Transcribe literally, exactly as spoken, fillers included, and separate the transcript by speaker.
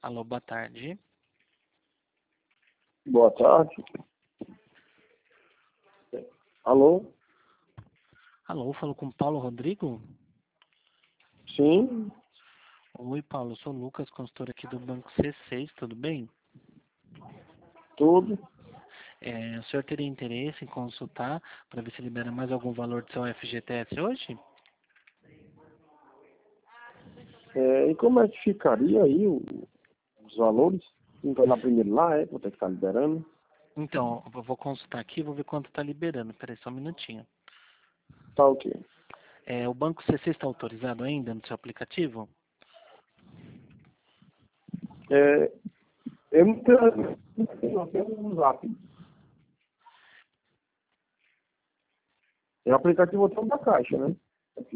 Speaker 1: Alô, boa tarde.
Speaker 2: Boa tarde. Alô?
Speaker 1: Alô, falo com Paulo Rodrigo?
Speaker 2: Sim,
Speaker 1: Oi, Paulo, eu sou o Lucas, consultor aqui do Banco C seis, tudo bem?
Speaker 2: tudo.
Speaker 1: É, o senhor teria interesse em consultar para ver se libera mais algum valor do seu F G T S hoje?
Speaker 2: É, e como é que ficaria aí o- os valores? Não vai lá primeiro lá, é? Vou ter que estar liberando.
Speaker 1: Então, eu vou consultar aqui e vou ver quanto está liberando. Peraí, só um minutinho.
Speaker 2: Tá ok.
Speaker 1: É, o Banco C seis está autorizado ainda no seu aplicativo?
Speaker 2: É, eu não tenho, não tenho um zap. É o aplicativo botão da caixa, né?